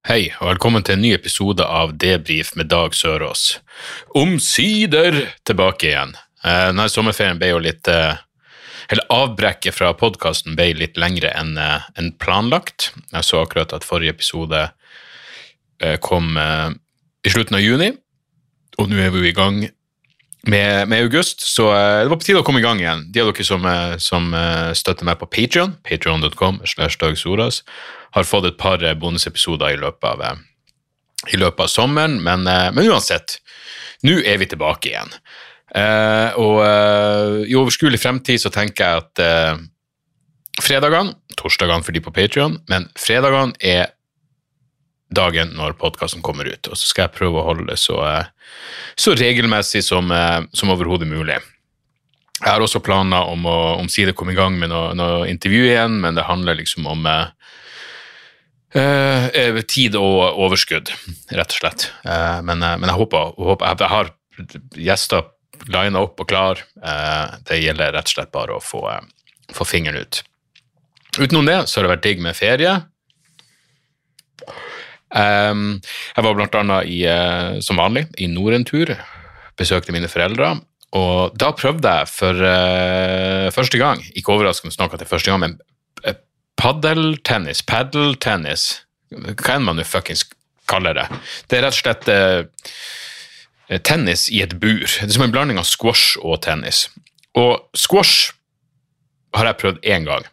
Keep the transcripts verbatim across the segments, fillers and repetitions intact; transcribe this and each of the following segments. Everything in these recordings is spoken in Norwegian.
Hei, og velkommen til en ny episode av Debrief med Dag Sørås. Omsider tilbake igjen. Eh, denne sommerferien ble jo litt, eh, eller avbrekket fra podcasten ble litt lengre enn eh, enn planlagt. Jeg så akkurat at forrige episode eh, kom eh, i slutten av juni, og nå er vi jo i gang med, med august, så eh, det var på tide å komme i gang igjen. De av dere som, eh, som eh, støtter meg på Patreon, patreon dot com slash Dag Sørås, har fått et par bonusepisoder i løpet av, i løpet av sommeren, men, men uansett, nå er vi tilbake igjen. Eh, og eh, i overskuelig fremtid så tenker jeg at eh, fredagene, torsdagene for de på Patreon, men fredagene er dagen når podcasten kommer ut, og så skal jeg prøve å holde det så, så regelmessig som, som overhodet mulig. Jeg har også planer om å omsider komme i gang med noe, noe intervju igjen, men det handler liksom om Uh, tid og overskudd, rett og slett. Uh, men, uh, men jeg håper, håper jeg, jeg har gjester linet opp og klar. Uh, det gjelder rett og slett bare å få, uh, få fingeren ut. Utenom det så har det vært digg med ferie. Um, jeg var blant annet i, uh, som vanlig i Nord-en-tur, besøkte mine foreldre, og da prøvde jeg for uh, første gang, ikke overraskende snakket til første gang, men uh, paddeltennis, paddeltennis, hva enn man jo fuckings kaller det. Det er rett og slett eh, tennis i et bur. Det er som en blanding av squash og tennis. Og squash har jeg prøvd en gang.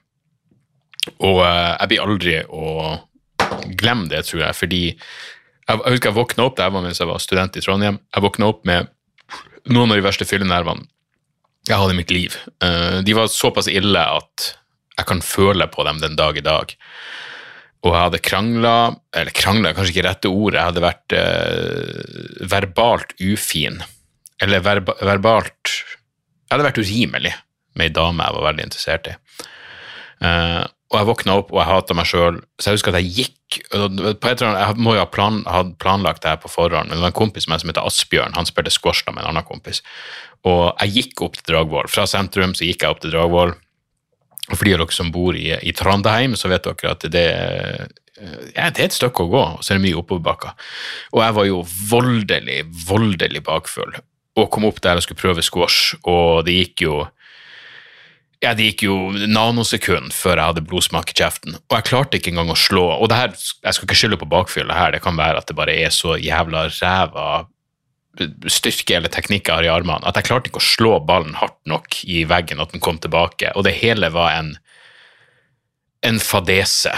Og eh, jeg blir aldri å glemme det, tror jeg, fordi jeg, jeg husker jeg våknet opp, det var mens jeg var student i Trondheim, jeg våknet opp med noen av de verste fyllenervene jeg hadde i mitt liv. Eh, de var såpass ille at jeg kan føle på dem den dag i dag. Og jeg hadde kranglet, eller kranglet, kanskje ikke rette ord, jeg hadde vært eh, verbalt ufin, eller verba, verbalt, jeg hadde vært urimelig med en dame jeg var veldig interessert i. Eh, og jeg våknet opp, og jeg hatet meg selv, så jeg husker at jeg gikk, på et eller annet, jeg må jo ha plan, had planlagt det her på forhånd, men det var en kompis med som heter Asbjørn, han spilte squash da med en annen kompis, og jeg gikk opp til Dragvoll, fra sentrum så gikk jeg opp til Dragvoll. Og for de av dere som bor i, i Trondheim, så vet dere at det, ja, det er et stykke å gå, og så er det mye oppoverbakka. Og jeg var jo voldelig, voldelig bakfull, og kom opp der og skulle prøve squash, og det gikk jo, ja, det gikk jo nanosekund før jeg hadde blodsmak i kjeften, og jeg klarte ikke engang å slå, og det her, jeg skal ikke skylde på bakfyll her, det kan være at det bare er så jævla ræva styrke eller teknikk jeg har i armene, at jeg klarte ikke å slå ballen hardt nok i veggen at den kom tilbake, og det hele var en en fadese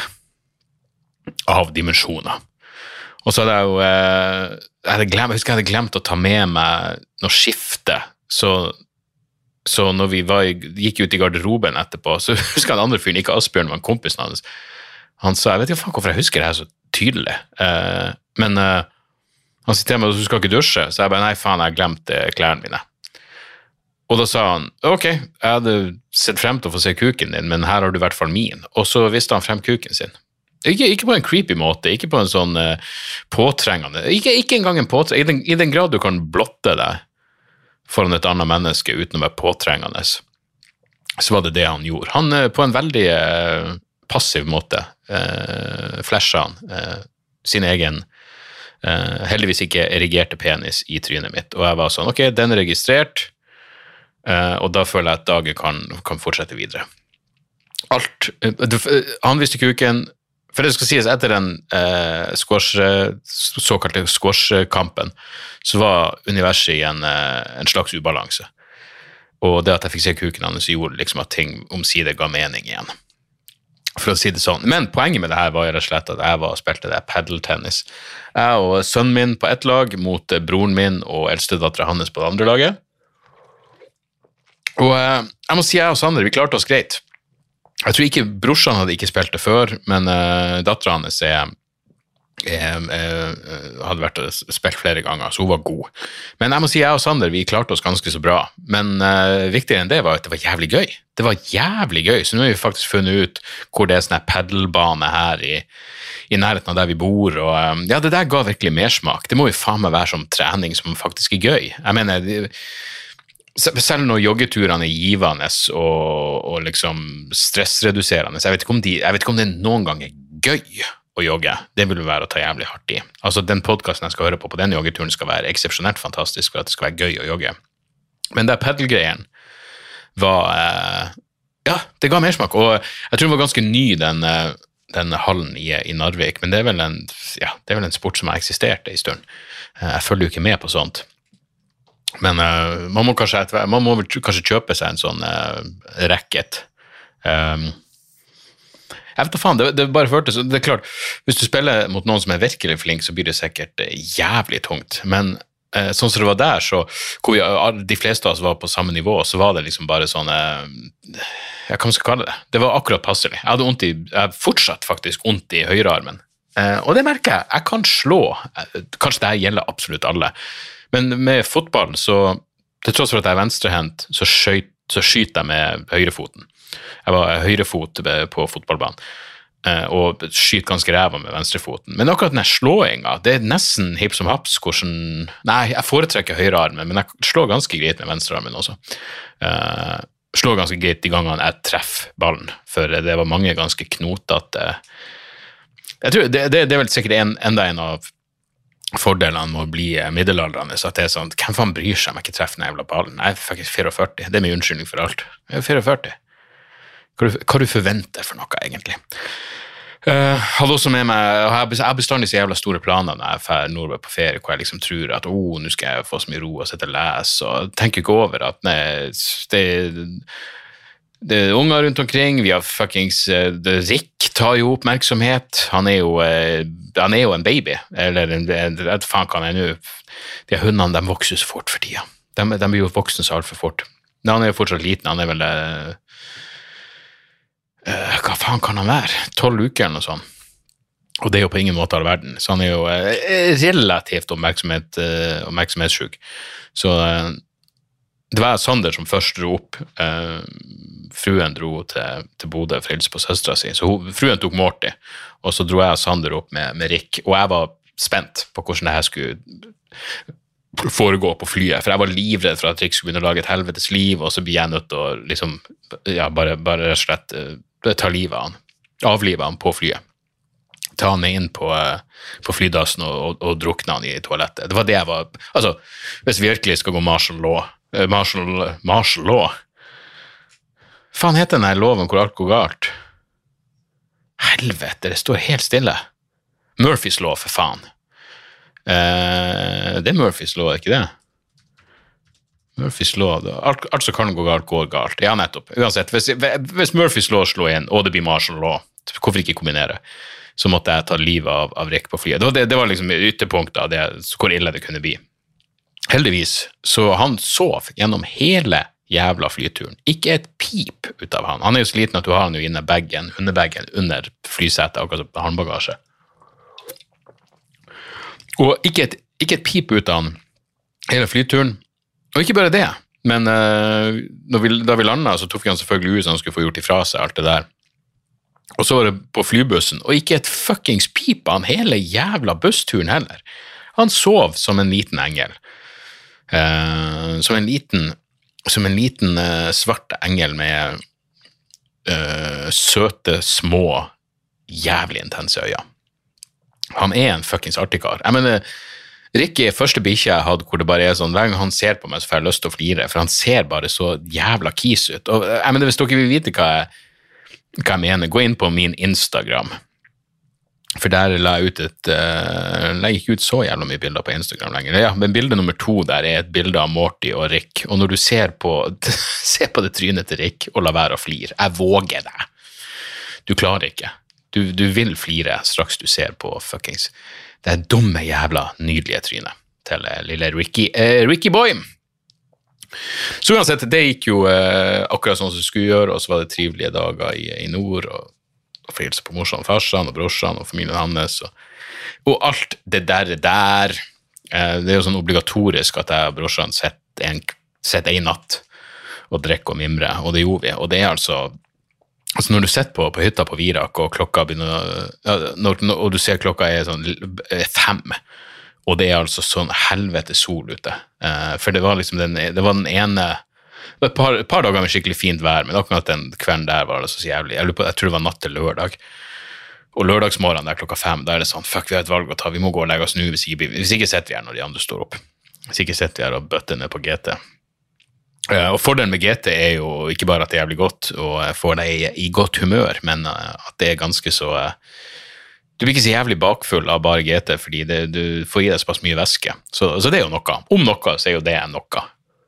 av dimensjoner. Og så hadde jeg jo eh, jeg, hadde glemt, jeg husker jeg hadde glemt å ta med meg noe skifte, så, så når vi var, gikk ut i garderoben etterpå, så husker jeg den andre fyren, ikke Asbjørn, var en kompis hans, han sa, jeg vet ikke hvorfor jeg husker det her så tydelig, eh, men eh, han sier til meg, du skal ikke dusje, så jeg bare, nei faen, jeg har glemt klærne mine. Og da sa han, ok, jeg hadde sett frem til å få se kuken din, men her har du i hvert fall min. Og så visste han frem kuken sin. Ikke, ikke på en creepy måte, ikke på en sånn uh, påtrengende, ikke, ikke engang en påtrengende, i den, i den grad du kan blotte deg foran et annet menneske uten å være påtrengende, så var det det han gjorde. Han uh, på en veldig uh, passiv måte uh, flashet han uh, sin egen Uh, heldigvis ikke erigerte penis i trynet mitt, og jeg var sånn, ok, den er registrert, uh, og da føler jeg at dagen kan, kan fortsette videre. Alt, uh, uh, han visste kuken, for det skal sies etter den uh, squash, såkalte squash-kampen, så var universet i en, uh, en slags ubalanse, og det at jeg fikk se kuken hans gjorde liksom at ting omsider ga mening igjen. For å si det sånn. Men poenget med det her var jo rett og slett at jeg var og spilte det paddeltennis. Jeg og sønnen min på ett lag mot broren min og eldstedatteren hans på det andre laget. Og jeg må si jeg og Sander, vi klarte oss greit. Jeg tror ikke brorsan hadde ikke spilt det før, men uh, datteren hans er Jeg, jeg, hadde vært og spilt flere ganger, så hun var god. Men jeg må si, jeg og Sander, vi klarte oss ganske så bra. Men uh, viktigere enn det var at det var jævlig gøy. Det var jævlig gøy, så nå har vi faktisk funnet ut hvor det er sånn her peddelbane her i, i nærheten av der vi bor. Og um, ja, det der ga virkelig mersmak. Det må jo faen meg være som trening som faktisk er gøy. Jeg mener, det, selv når joggeturene er givende og, og liksom stressreduserende, så jeg vet ikke om, de, jeg vet ikke om det noen gang er gøy å jogge, det vil være å ta jævlig hardt i. Altså, den podcasten jeg skal høre på på den joggeturen skal være eksepsjonelt fantastisk, for at det skal være gøy å jogge. Men det peddelgreien var, eh, ja, det ga mersmak, og jeg tror den var ganske ny, den, den hallen i, i Narvik, men det er vel en, ja, det er vel en sport som har eksistert i stund. Jeg følger jo ikke med på sånt. Men uh, man må kanskje etter, man må kanskje kjøpe seg en sånn uh, racket. Um, jeg vet da faen, det, det bare føltes, det er klart, hvis du spiller mot noen som er virkelig flink, så blir det sikkert uh, jævlig tungt, men uh, sånn som det var der, så hvor vi, de fleste av oss var på samme nivå, så var det liksom bare sånn, uh, ja, hva man skal kalle det, det var akkurat passelig. Jeg hadde ondt i, jeg hadde fortsatt faktisk ondt i høyrearmen, uh, og det merker jeg, jeg kan slå, uh, kanskje det gjelder absolutt alle, men med fotball, så til tross for at jeg er venstrehendt, så, skjøt, så skyter jeg med høyrefoten. Jeg var høyrefot på fotballbanen, og skyter ganske ræva med venstrefoten. Men akkurat den slåingen, det er nesten hipp som haps, hvordan... Nei, jeg foretrekker høyrearmen, men jeg slår ganske greit med venstrearmen også. Uh, slår ganske greit de gangene jeg treffer ballen, for det var mange ganske knotete... Jeg tror, det, det, det er vel sikkert en, enda en av fordelene med å bli middelaldrende, så at det er sånn, hvem faen bryr seg om jeg ikke treffer den jævla ballen? Jeg er faktisk førti, det er min unnskyldning for alt. Jeg er førti. Hva du, hva du forventer for noe, egentlig? Uh, hadde også med meg, jeg har bestandig så jævla store planer når jeg er ferdig nordover på ferie, hvor jeg liksom tror at, oh, nå skal jeg få så mye ro og sitte og lese, og tenker ikke over at, nei, det det er unger rundt omkring, vi har fuckings, uh, Rick tar jo oppmerksomhet, han er jo, uh, han er jo en baby, eller en, vet faen hva han er nå, de hundene, de vokser så fort for tida, de, de blir jo voksne så alt for fort, men han er jo fortsatt liten, han er vel, uh, uh, hva faen kan han være, tolv uker eller noe sånt, og det er jo på ingen måte all verden, så han er jo uh, relativt oppmerksomhet, uh, oppmerksomhetssjuk, så uh, det var Sander som først dro opp, uh, fruen dro til, til Bodø for å hilse på søstera si, så hun, fruen tok Morty, og så dro jeg og Sander opp med, med Rick, og jeg var spent på hvordan det her skulle foregå på flyet, for jeg var livredd for at Rick skulle begynne å lage et helvetes liv, og så blir jeg nødt til å liksom, ja, bare, bare rett og slett uh, ta livet av han, avlive han på flyet, ta han med inn på, uh, på flydassen og, og, og drukne han i toalettet. Det var det jeg var, altså, hvis vi virkelig skal gå martial law, uh, martial, martial law, faen heter den her loven hvor alt går galt? Helvete, det står helt stille. Murphys law, for faen. Eh, det er Murphys law, ikke det? Murphys law, alt, alt som kan gå galt, går galt. Ja, nettopp. Uansett, hvis, hvis Murphys law slår inn, og det blir martial law, hvorfor ikke kombinere? Så måtte jeg ta livet av, av Rick på flyet. Det var, det, det var liksom ytterpunktet av det, hvor ille det kunne bli. Heldigvis, så han sov gjennom hele jævla flyturen. Ikke et pip ut av han. Han er jo så liten at du har han jo inne baggen, hundebaggen under flysetet, akkurat som håndbagasje. Og ikke et, ikke et pip ut av han hele flyturen. Og ikke bare det, men uh, når vi, da vi landet, så tok vi han selvfølgelig ut, så han skulle få gjort ifra seg alt det der. Og så var det på flybussen, og ikke et fuckings pip av han hele jævla bussturen heller. Han sov som en liten engel. Uh, som en liten som en liten uh, svart engel med uh, søte, små, jævlig intense øyne. Han er en fuckings artikar. Jeg mener, Ricky er første bikkje jeg hadde, hvor det bare er sånn, hver gang han ser på meg, så får jeg lyst til å flire, for han ser bare så jævla kis ut. Og jeg mener, hvis dere vil vite hva jeg, hva jeg mener, gå inn på min Instagram, for der la jeg ut et, uh, legger ikke ut så jævla mye bilder på Instagram lenger. Ja, men bilde nummer to der er et bilde av Morty og Rick, og når du ser på, ser på det trynet til Rick og la være å flire, jeg våger deg. Du klarer ikke. Du, du vil flire straks du ser på fuckings det er dumme jævla nydelige trynet til uh, lille Ricky, uh, Ricky Boy. Så uansett, det gikk jo uh, akkurat sånn som det skulle gjøre, og så var det trivelige dager i, i nord, og og frielse på morsan og farsan og brorsan og familien hans og, og alt det der der eh, det er jo sånn obligatorisk at jeg og brorsan setter en, setter en natt og drikker og mimrer, og det gjorde vi, og det er altså altså når du sitter på, på hytta på Virak og klokka begynner ja, når, og du ser klokka er sånn fem og det er altså sånn helvete sol ute eh, for det var liksom den, det var den ene et par, et par dager med skikkelig fint vær, men akkurat den kvelden der var det så jævlig. Jeg, på, jeg tror det var natt til lørdag. Og lørdagsmorgen der klokka fem, da er det sånn, fuck, vi har et valg å ta, vi må gå og legge oss nå, hvis ikke, hvis ikke sitter vi her når de andre står opp. Hvis ikke sitter vi her og bøtter ned på G T. Og fordelen med G T er jo ikke bare at det er jævlig godt, og får deg i godt humør, men at det er ganske så... Du blir ikke så jævlig bakfull av bare G T, fordi det, du får gi deg såpass mye væske. Så, så det er jo noe. Om noe, så er jo det noe.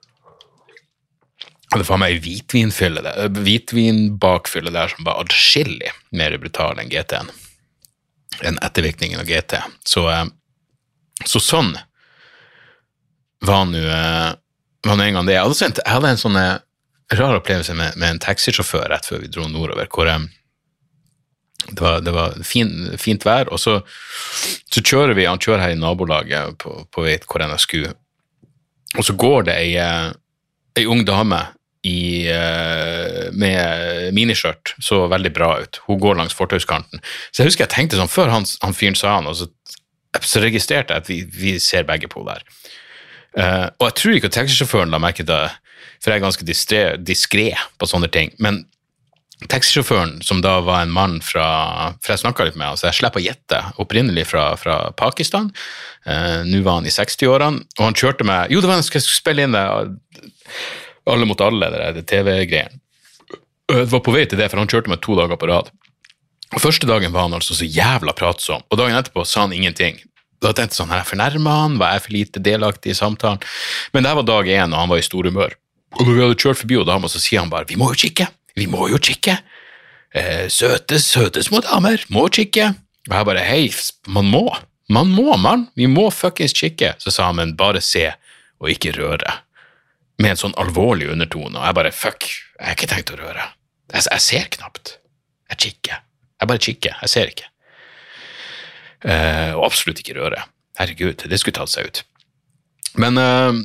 Og det får meg hvitvinfylle der, hvitvinbakfylle der som var adskillig mer brutal enn G T-en. Enn ettervirkningen av G T. Så, så sånn var nå var en gang det. Jeg hadde, sendt, jeg hadde en sånn rar opplevelse med, med en taxisjåfør rett før vi dro nordover, hvor det var, det var fin, fint vær, og så, så kjører vi, han kjører her i nabolaget på, på vei hvor jeg skulle, og så går det ei, ei ung dame i, med miniskjørt, så veldig bra ut. Hun går langs fortauskanten. Så jeg husker jeg tenkte sånn, før han, han fyren sa han, og så, så registrerte jeg at vi, vi ser begge på der. Uh, og jeg tror ikke at taxisjåføren la merke det, for jeg er ganske diskret, diskret på sånne ting, men taxisjåføren, som da var en mann fra, for jeg snakket litt med han, så jeg slipper å gjette, opprinnelig fra, fra Pakistan, uh, nå var han i seksti-årene, og han kjørte med, jo det var han skulle spille inn det, alle mot alle, det, det T V-greien. Det var på vei til det, for han kjørte med to dager på rad. Og første dagen var han altså så jævla pratsom, og dagen etterpå sa han ingenting. Da tenkte jeg sånn, her er jeg fornærmet han, var jeg for lite delaktig i samtalen? Men det var dag en, og han var i stor humør. Og når vi hadde kjørt forbi og damer, så sier han bare, vi må jo kikke, vi må jo kikke. Eh, søte, søte små damer, må kikke. Og jeg bare, hei, man må, man må, mann, vi må fuckings kikke. Så sa han, men bare se, og ikke røre. Med en sånn alvorlig undertone, og jeg bare, fuck, jeg har ikke tenkt å røre. Jeg, jeg ser knapt. Jeg kikker. Jeg bare kikker, jeg ser ikke. Uh, og absolutt ikke røre. Herregud, det skulle tatt seg ut. Men, uh,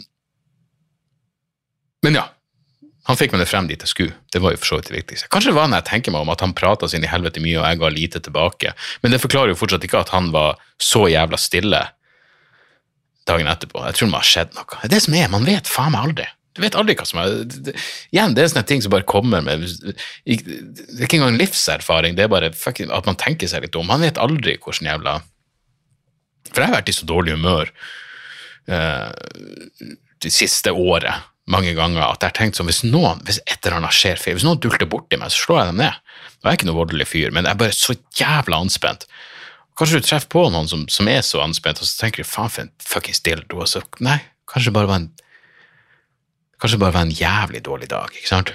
men ja, han fikk meg det frem dit jeg skulle. Det var jo for så vidt det viktigste. Kanskje det var når jeg tenker meg om at han pratet sin i helvete mye, og jeg ga lite tilbake. Men det forklarer jo fortsatt ikke at han var så jævla stille dagen etterpå. Jeg tror det må ha skjedd noe. Det som er, man vet faen meg aldri. Du vet aldri hva som er, det, igjen, det er sånne ting som bare kommer med, det er ikke engang en livserfaring, det er bare fucking, at man tenker seg litt om, man vet aldri hvordan jævla, for jeg har vært i så dårlig humør uh, det siste året, mange ganger, at jeg har tenkt sånn, hvis noen, hvis et eller annet skjer feil, hvis noen dulter bort i meg, så slår jeg dem ned, og jeg er ikke noe voldelig fyr, men jeg er bare så jævla anspent, kanskje du treffer på noen som, som er så anspent, og så tenker du, faen for en fucking dildo, og så, nei, kanskje det bare var en Kanskje det bare var en jævlig dårlig dag, ikke sant?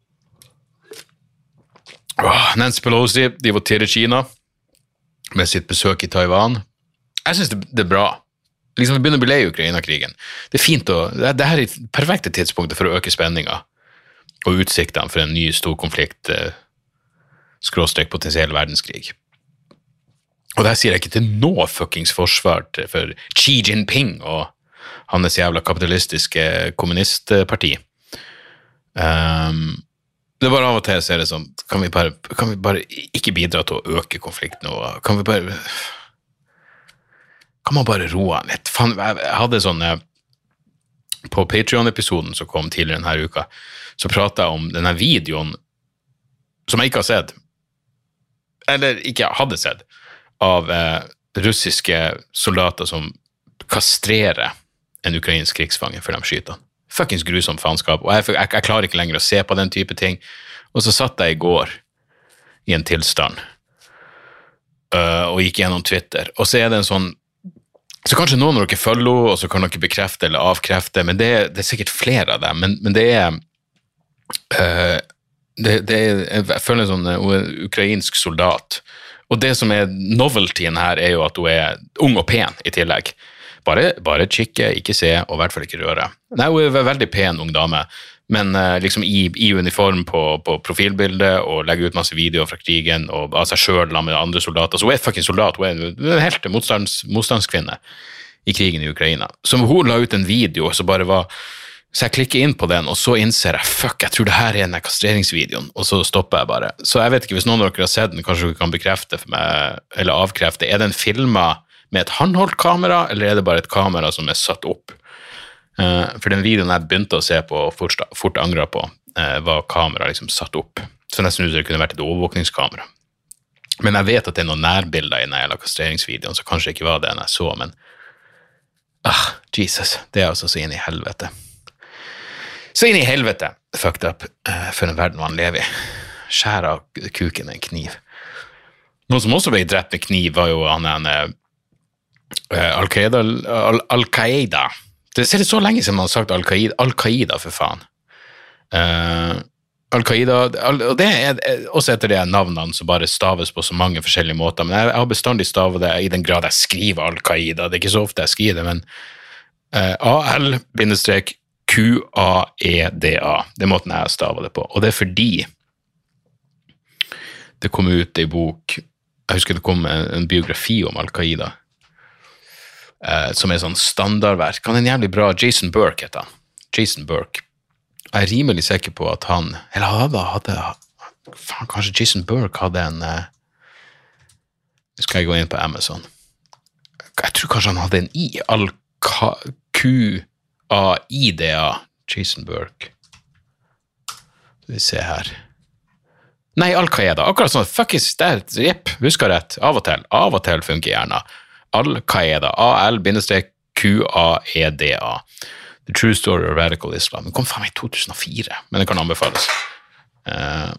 Åh, Nancy Pelosi, de var til i Kina med sitt besøk i Taiwan. Jeg synes det, det er bra. Liksom vi begynner å bli lei i Ukraina-krigen. Det er fint å, det, det her er perfekte tidspunktet for å øke spenninga og utsiktene for en ny stor konflikt, eh, skråstrek potensiell verdenskrig. Og det her sier jeg ikke til noe fuckings forsvar for Xi Jinping og hans jævla kapitalistiske kommunistparti. Um, det er bare av og til så er det sånn, kan vi, bare, kan vi bare ikke bidra til å øke konflikten, og kan vi bare, kan man bare roe han litt? Fan, jeg hadde sånn, på Patreon-episoden som kom tidligere denne uka, så pratet jeg om denne videoen som jeg ikke har sett, eller ikke hadde sett, av eh, russiske soldater som kastrerer en ukrainsk krigsfange før de skyter. Fuckings grusom faenskap, og jeg, jeg, jeg klarer ikke lenger å se på den type ting. Og så satt jeg i går i en tilstand uh, og gikk gjennom Twitter, og så er det en sånn, så kanskje noen av dere følger, og så kan dere bekrefte eller avkrefte, men det, det er sikkert flere av dem, men, men det er uh, det, det er, jeg føler en sånn uh, ukrainsk soldat, og det som er noveltyen her er jo at hun er ung og pen i tillegg. Bare, bare kikke, ikke se, og i hvert fall ikke røre. Nei, hun er en veldig pen ung dame, men uh, liksom i, i uniform på, på profilbildet, og legger ut masse videoer fra krigen, og av seg selv med andre soldater. Så hun er fucking soldat, hun er en helt motstands, motstandskvinne i krigen i Ukraina. Så hun la ut en video, så bare var, så jeg klikker inn på den, og så innser jeg, fuck, jeg tror det her er en kastreringsvideoen, og så stopper jeg bare. Så jeg vet ikke, hvis noen av dere har sett den, kanskje dere kan bekrefte for meg, eller avkrefte, er den filmet med et håndholdt kamera, eller er det bare et kamera som er satt opp? Uh, for den videoen jeg begynte å se på, og fort, fort angret på, uh, var kamera liksom satt opp. Så nesten ut som det kunne vært et overvåkningskamera. Men jeg vet at det er noen nærbilder i den hele kastreringsvideoen, så kanskje ikke var det enn jeg så, men ah, Jesus, det er altså så inn i helvete. Så inn i helvete, fucked up, uh, for en verden man lever i. Skjær av kuken en kniv. Noen som også ble drept med kniv var jo han en uh, Al-Qaida, Al- Al-Qaida. Det ser det så lenge siden man har sagt Al-Qaida, Al-Qaida for faen. Uh, Al-Qaida, og det er også etter det navnene som bare staves på så mange forskjellige måter, men jeg har bestandig stavet det i den grad jeg skriver Al-Qaida, det er ikke så ofte jeg skriver det, men uh, A-L-Q A-E-D-A, det er måten jeg stavet det på, og det er fordi det kom ut en bok, jeg husker det kom en, en biografi om Al-Qaida, uh, som er sånn standardverk, han er en jævlig bra, Jason Burke heter han, Jason Burke, jeg er rimelig sikker på at han, eller hadde, hadde faen, kanskje Jason Burke hadde en, uh, skal jeg gå inn på Amazon, jeg tror kanskje han hadde en I, Al-Q-A-I-D-A, Jason Burke, skal vi se her, nei, Al-Qaida, akkurat sånn, fuckings, der, jepp, husker rett, av og til, av og til funker gjerne, Al-Qaida, A-L-Q-A-E-D-A, The True Story of Radical Islam. Den kom faen meg i to tusen og fire, men det kan anbefales. Uh,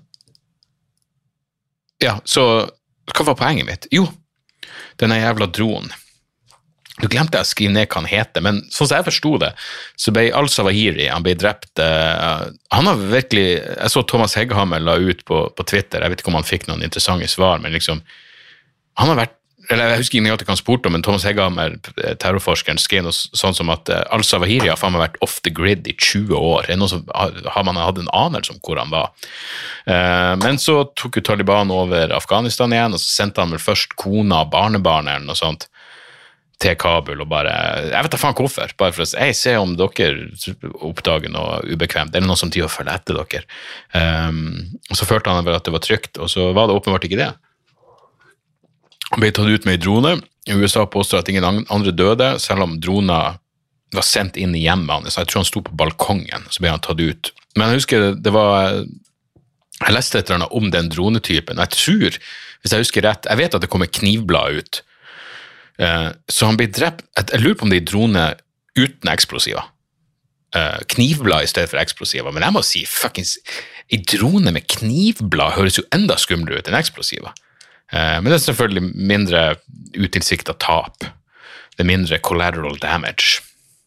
ja, så hva var poenget mitt? Jo, denne jævla dronen. Du glemte jeg å skrive ned hva han heter, men sånn som jeg forstod det, så ble Al-Zawahiri, han ble drept, uh, han har virkelig, jeg så Thomas Hegghammer la ut på, på Twitter, jeg vet ikke om han fikk noen interessante svar, men liksom, han har vært, eller jeg husker ikke at jeg kan spurte om, men Thomas Hegghammer, terrorforskeren, skrev noe sånn som at uh, Al-Zawahiri har faen meg vært off the grid i tjue år. Er det noe som har man hatt en anelse om hvor han var? Uh, men så tok jo Taliban over Afghanistan igjen, og så sendte han vel først kona og barnebarnet eller noe sånt til Kabul, og bare, jeg vet da faen hvorfor, bare for å si, jeg ser om dere oppdager noe ubekvemt, eller noe som tid å følge etter dere. Um, og så følte han vel at det var trygt, og så var det åpenbart ikke det. Han ble tatt ut med en drone. I U S A påstår at ingen andre døde, selv om droner var sendt inn i hjemmet hans. Jeg tror han sto på balkongen, så ble han tatt ut. Men jeg husker, det var, jeg leste et eller annet om den dronetypen. Jeg tror, hvis jeg husker rett, jeg vet at det kommer knivblad ut. Så han ble drept, jeg lurer på om det er drone uten eksplosiver. Knivblad i stedet for eksplosiver. Men jeg må si, fuckings, en drone med knivblad høres jo enda skumlere ut enn eksplosiver. Men det er selvfølgelig mindre utilsiktet tap. Det er mindre collateral damage.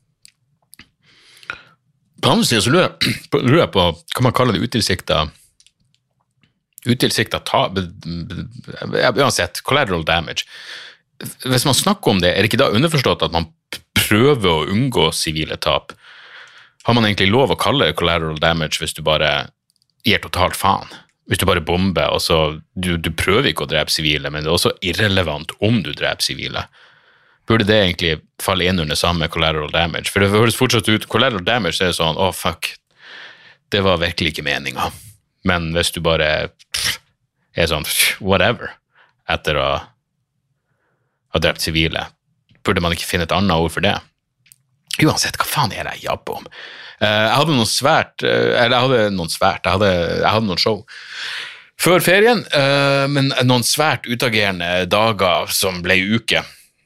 På andre siden så lurer jeg, lurer jeg på, kan man kalle det utilsiktet, utilsiktet tap, uansett, collateral damage. Hvis man snakker om det, er det ikke da underforstått at man prøver å unngå sivile tap? Har man egentlig lov å kalle det collateral damage hvis du bare gir totalt faen? Hvis du bare bomber, og så, du, du prøver ikke å drepe sivile, men det er også irrelevant om du dreper sivile. Burde det egentlig falle inn under samme collateral damage? For det høres fortsatt ut, collateral damage er sånn, åh, oh, fuck, det var virkelig ikke meningen. Men hvis du bare pff, er sånn, pff, whatever, etter å ha drept sivile, burde man ikke finne et annet ord for det? Uansett, hva faen er det jeg jobber om? Uh, jeg hadde noen svært, uh, eller jeg hadde noen svært, jeg hadde, jeg hadde noen show før ferien, uh, men noen svært utagerende dager som ble uke.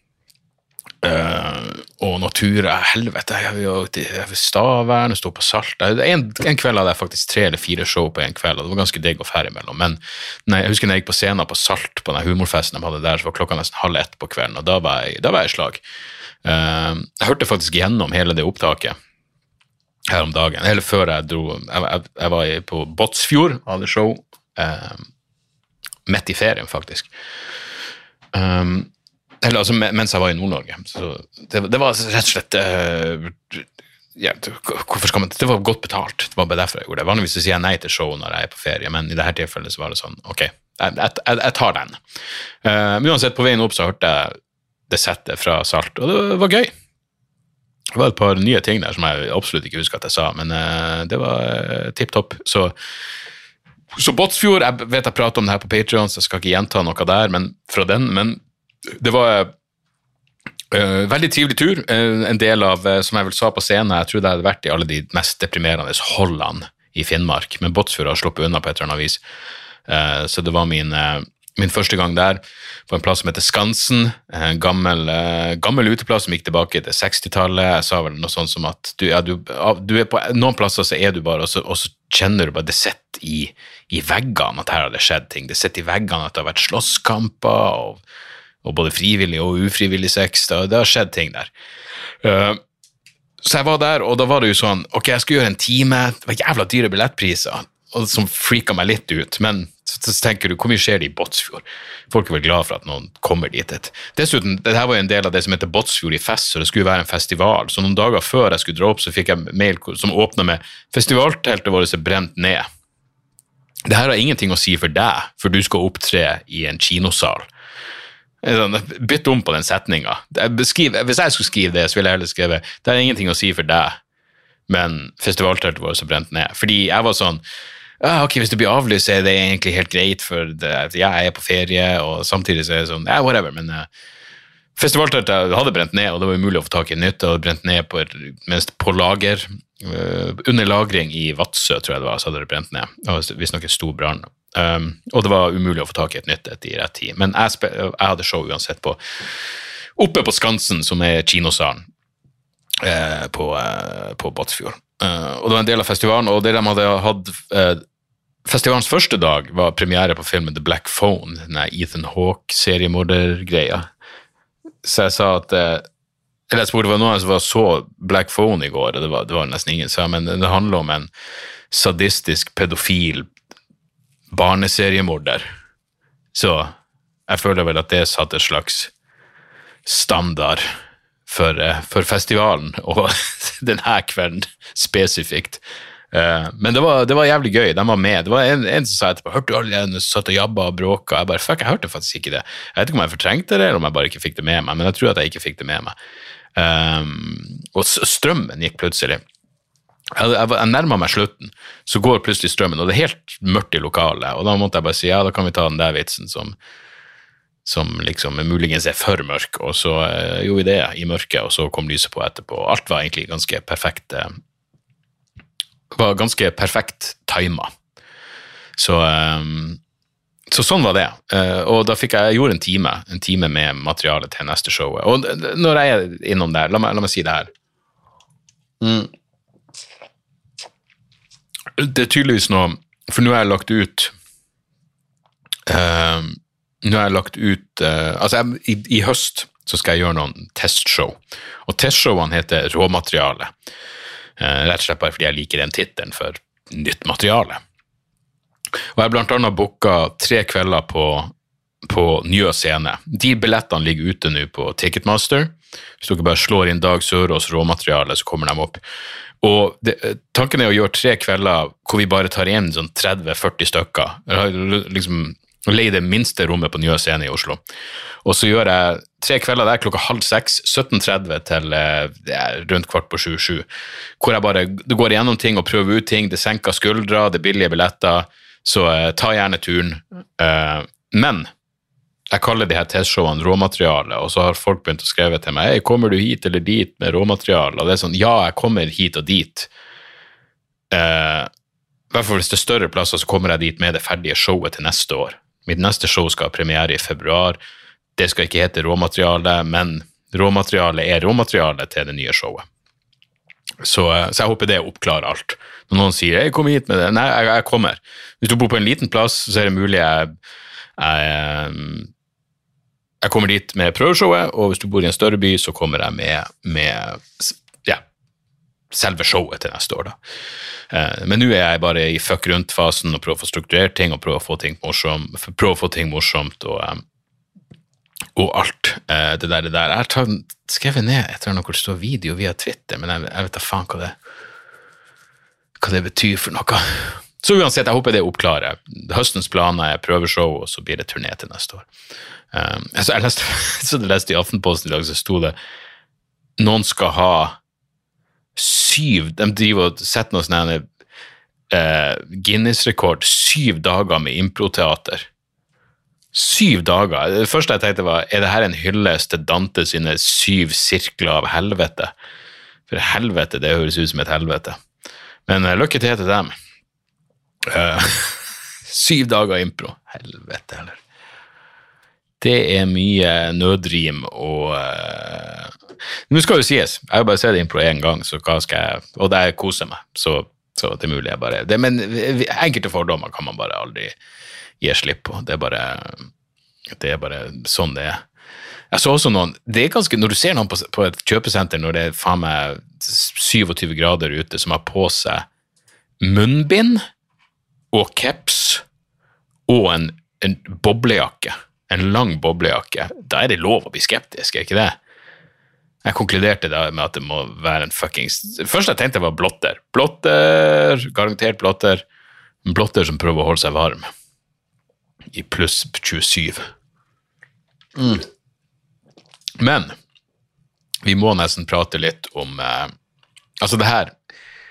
Uh, og noen turer, helvete, jeg var i Stavern, stod på Salt. En, en kveld hadde jeg faktisk tre eller fire show på en kveld, og det var ganske deg og færre imellom. Men nei, jeg husker når jeg gikk på scenen på Salt, på den humorfesten de hadde der, så var klokka nesten halv ett på kvelden, og da var jeg, da var jeg i slag. Uh, jeg hørte faktisk gjennom hele det opptaket her om dagen, eller før jeg dro, jeg, jeg, jeg var på Båtsfjord, hadde show, uh, midt i ferien faktisk. Um, eller altså mens jeg var i Nord-Norge, så det, det var rett og slett, uh, ja, hvorfor skal man, det var godt betalt, det var bare derfor jeg gjorde det. Vanligvis sier jeg nei til show når jeg er på ferie, men i dette tilfellet så var det sånn, ok, jeg, jeg, jeg tar den. Uh, men uansett, på veien opp så hørte jeg det settet fra Salt, og det var gøy. Det var et par nye ting der som jeg absolutt ikke husker at jeg sa, men uh, det var uh, tipp-topp. Så, så Båtsfjord, jeg vet jeg prater om det her på Patreon, så jeg skal ikke gjenta noe der, men fra den, men det var uh, veldig trivelig tur, uh, en del av, uh, som jeg vel sa på scenen, jeg tror det hadde vært i alle de mest deprimerende holdene i Finnmark, men Båtsfjord har sluppet unna på et eller annet vis, uh, så det var min, uh, min første gang der, på en plass som heter Skansen, en gammel, gammel uteplass som gikk tilbake til sekstitallet. Jeg sa vel noe sånt som at du, ja, du, du er på noen plasser så er du bare, og så, og så kjenner du bare, det sitter i, i veggene at her har det skjedd ting. Det sitter i veggene at det har vært slåsskamper, og, og både frivillig og ufrivillig sex. Det, det har skjedd ting der. Uh, så jeg var der, og da var det jo sånn, ok, jeg skulle gjøre en time, det var jævla dyre billettpriser, og som freaket meg litt ut, men så tenker du, hvor mye skjer det i Båtsfjord? Folk er vel glad for at noen kommer dit. Dessuten, dette var jo en del av det som heter Båtsfjord i fest, så det skulle være en festival, så noen dager før jeg skulle dra opp, så fikk jeg mail som åpnet med festivalteltet vårt er brent ned. Det her har ingenting å si for deg, for du skal opptre i en kinosal. Bytt om på den setningen. Beskriv, hvis jeg skulle skrive det, så ville jeg heller skrive, det har ingenting å si for deg, men festivalteltet vårt er brent ned. Fordi jeg var sånn, ja, ok, hvis det blir avlyst, så er det egentlig helt greit, for det, ja, jeg er på ferie, og samtidig så er det sånn, ja, whatever, men uh, festivalteltet hadde brent ned, og det var umulig å få tak i nytt, det hadde brent ned på, mens på lager, uh, under lagring i Vadsø, tror jeg det var, så hadde det brent ned, og hvis nok en stor brann, um, og det var umulig å få tak i et nytt etter i rett tid, men jeg, jeg hadde show uansett på, oppe på Skansen, som er kinosalen, uh, på, uh, på Båtsfjord. Uh, og det var en del av festivalen, og det de hadde hatt uh, festivalens første dag var premiere på filmen The Black Phone, denne Ethan Hawke-seriemorder-greia. Så jeg sa at uh, eller jeg spurte, det var noen som var så Black Phone i går, og det var, det var nesten ingen sa, men det handler om en sadistisk, pedofil barneseriemorder. Så jeg føler vel at det satt et slags standard For, for festivalen og denne kvelden spesifikt. Uh, men det var, det var jævlig gøy, de var med. Det var en, en som sa etterpå, hørte du alle igjen, satt og jabba og bråka? Jeg bare, fuck, jeg hørte faktisk ikke det. Jeg vet ikke om jeg fortrengte det, eller om jeg bare ikke fikk det med meg, men jeg tror at jeg ikke fikk det med meg. Um, og strømmen gikk plutselig. Jeg, jeg, jeg nærmet meg slutten, så går plutselig strømmen, og det er helt mørkt i lokalet, og da måtte jeg bare si, ja, da kan vi ta den der vitsen som som liksom muligens er for mørk, og så uh, gjorde vi det i mørket, og så kom lyset på etterpå. Alt var egentlig ganske perfekt, uh, var ganske perfekt timet. Så, um, så sånn var det. Uh, og da fikk jeg, jeg gjorde en time, en time med materiale til neste show. Og når jeg er innom der, la meg, la meg si det her. Mm. Det er tydeligvis noe, for nå har jeg lagt ut uh, Nå har jeg lagt ut, uh, altså jeg, i, i høst så skal jeg gjøre noen testshow, og testshowene heter råmateriale, uh, rett og slett bare fordi jeg liker den titelen for nytt materiale. Og jeg har blant annet booket tre kvelder på, på Njø scene. De billettene ligger ute nå på Ticketmaster, hvis dere bare slår inn Dag Sørås råmateriale, så kommer de opp. Og det, tanken er å gjøre tre kvelder hvor vi bare tar inn sånn tretti til førti stykker, liksom og leie det minste rommet på Njø scene i Oslo. Og så gjør jeg tre kvelder der klokka halv seks, sytten tretti til ja, rundt kvart på sju, sju, hvor jeg bare det går igjennom ting og prøver ut ting, det senker skuldre, det er billige billetter, så uh, ta gjerne turen. Uh, men jeg kaller de her testshowene råmateriale, og så har folk begynt å skrive til meg, hei, kommer du hit eller dit med råmateriale? Og det er sånn, ja, jeg kommer hit og dit. Uh, I hvert fall hvis det er større plasser, så kommer jeg dit med det ferdige showet til neste år. Mitt neste show skal ha premiere i februar. Det skal ikke hete råmateriale, men råmateriale er råmateriale til det nye showet. Så, så jeg håper det oppklarer alt. Når noen sier, jeg kommer hit med det. Nei, jeg, jeg kommer. Hvis du bor på en liten plass, så er det mulig jeg, jeg, jeg kommer dit med prøveshowet, og hvis du bor i en større by, så kommer jeg med, med ja, selve showet til neste år da. Men nå er jeg bare i fuck rundt-fasen og prøver å få strukturert ting og prøver å få ting morsomt, prøver å få ting morsomt og, og alt det der, det der. Jeg har tatt, skrevet ned etter noe hvor det står video via Twitter, men jeg, jeg vet da faen hva det, hva det betyr for noe. Så uansett, jeg håper det oppklarer. Høstens planer er prøveshow, og så blir det turné til neste år. Um, altså, jeg leste, så jeg leste i Aftenposten i dag, så sto det noen skal ha syv, de driver og setter noe sånn eh, Guinness-rekord, syv dager med improteater. Syv dager. Det første jeg tenkte var, er det her en hyllest til Dante sine syv sirkler av helvete? For helvete, det høres ut som et helvete. Men uh, lykke til til dem. Uh, syv dager impro. Helvete, eller? det er mye nødrim og uh, nå skal det sies, jeg har bare sett det inn på en gang, så hva skal jeg, og det er koser meg, så, så det er mulig jeg bare, det, men enkelte fordommer kan man bare aldri gi slipp på, det er bare, det er bare sånn det er. Jeg så også noen, det er ganske, når du ser noen på, på et kjøpesenter, når det er faen meg syttisju grader ute, som har på seg munnbind og caps og en, en boblejakke, en lang boblejakke, da er det lov å bli skeptisk, er ikke det? Jeg konkluderte da med at det må være en fucking... Først jeg tenkte det var blotter. Blotter, garantert blotter. En blotter som prøver å holde seg varm. I pluss tjuesju. Mm. Men vi må nesten prate litt om... Eh, altså det her...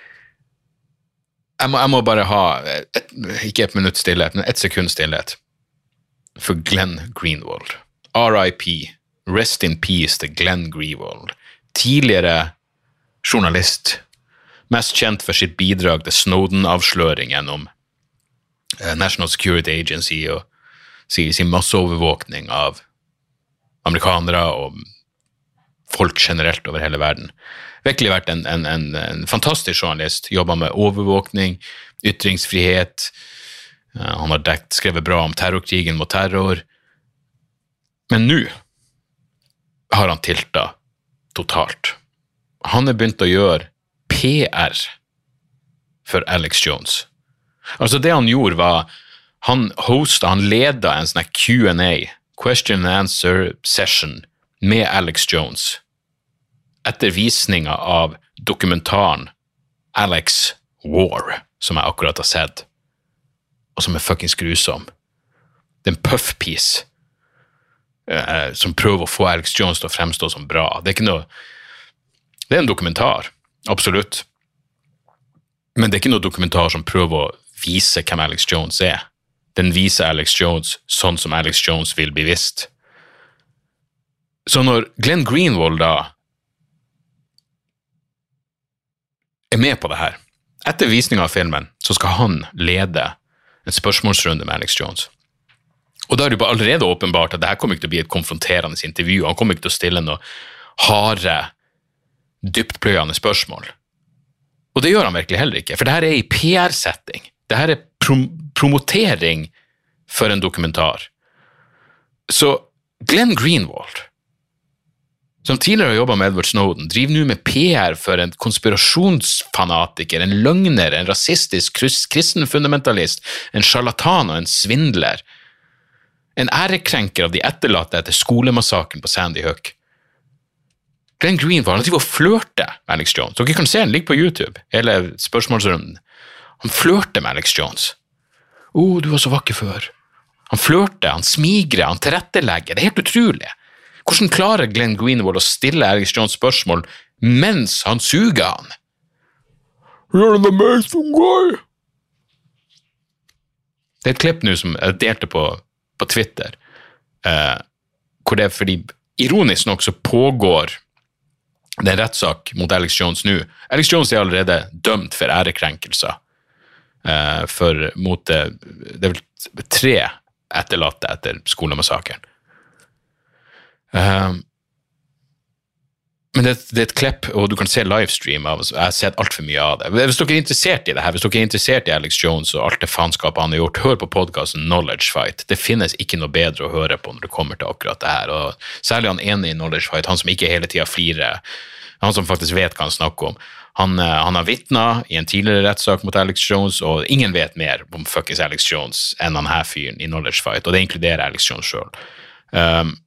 Jeg må, jeg må bare ha, et, ikke et minutt stillhet, men et sekund stillhet. For Glenn Greenwald. R I P. Rest in peace til Glenn Greenwald. Tidligere journalist. Mest kjent for sitt bidrag til Snowden-avsløringen om uh, National Security Agency og sin, sin masseovervåkning av amerikanere og folk generelt over hele verden. Virkelig vært en, en, en, en fantastisk journalist. Jobbet med overvåkning, ytringsfrihet. Uh, han har dekt, skrevet bra om terrorkrigen mot terror. Men nå har han tilta totalt. Han er begynt å gjøre P R for Alex Jones. Altså det han gjorde var, han hostet, han ledet en sånn Q and A, question and answer session med Alex Jones etter visninga av dokumentaren Alex War, som jeg akkurat har sett, og som er fucking grusom. Det er en puff-piece uh, som prøver å få Alex Jones til å fremstå som bra. Det er ikke noe... Det er en dokumentar, absolutt. Men det er ikke noe dokumentar som prøver å vise hvem Alex Jones er. Den viser Alex Jones sånn som Alex Jones vil bli visst. Så når Glenn Greenwald da er med på det her, etter visningen av filmen, så skal han lede en spørsmålsrunde med Alex Jones. Og da er det jo allerede åpenbart at det her kommer ikke til å bli et konfronterende intervju, han kommer ikke til å stille noe harde, dyptpløyende spørsmål. Og det gjør han virkelig heller ikke, for det her er i P R-setting. Det her er prom- promotering for en dokumentar. Så Glenn Greenwald, som tidligere har jobbet med Edward Snowden, driver nå med P R for en konspirasjonsfanatiker, en løgner, en rasistisk kristenfundamentalist, en charlatan og en svindler. En ærekrenker av de etterlatte etter skolemassakren på Sandy Hook. Glenn Greenwald, han driver og flørter med Alex Jones. Dere kan se den, ligger på YouTube, hele spørsmålsrunden. Han flørter med Alex Jones. Å, oh, du var så vakker før. Han flørter, han smigrer, han tilrettelegger. Det er helt utrolig. Hvordan klarer Glenn Greenwald å stille Alex Jones spørsmål mens han suger han? You're an amazing guy. Det er et klipp nå som jeg delte på, på Twitter, eh, hvor det er fordi, ironisk nok så pågår det en rettssak mot Alex Jones nå. Alex Jones er allerede dømt for ærekrenkelser, eh, for mot det, det er vel tre etterlatte etter skolemassakren. Um, men det, det er et klipp, og du kan se livestream av, jeg har sett alt for mye av det. Hvis dere er interessert i det her, hvis dere er interessert i Alex Jones og alt det faenskapet han har gjort, hør på podcasten Knowledge Fight. Det finnes ikke noe bedre å høre på når det kommer til akkurat det her, og særlig han ene i Knowledge Fight, han som ikke hele tiden flirer, han som faktisk vet hva han snakker om. Han, han har vittnet i en tidligere rettssak mot Alex Jones, og ingen vet mer om fuckings Alex Jones enn han her fyren i Knowledge Fight, og det inkluderer Alex Jones selv. Um,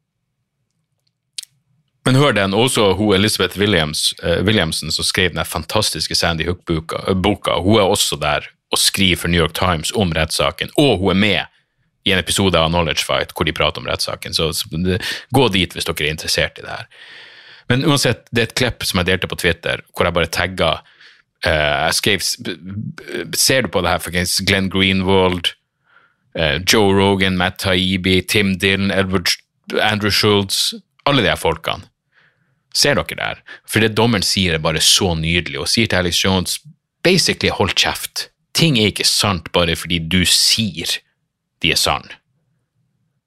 Men hør den, også hun Elizabeth Williams, uh, Williamson som skrev den fantastiske Sandy Hook-boka, uh, boka. Hun er også der og skriver for New York Times om rettssaken, og hun er med i en episode av Knowledge Fight hvor de prater om rettssaken, så, så det, gå dit hvis dere er interessert i det her. Men uansett, det er et klipp som jeg delte på Twitter, hvor jeg bare tagget, uh, jeg skrev, ser du på det her, for Glenn Greenwald, uh, Joe Rogan, Matt Taibbi, Tim Dillon, Edward, Andrew Schultz, alle de her folkene. Ser dere der? For det dommeren sier er bare så nydelig, og sier til Alex Jones, basically hold kjeft. Ting er ikke sant bare fordi du sier de er sann.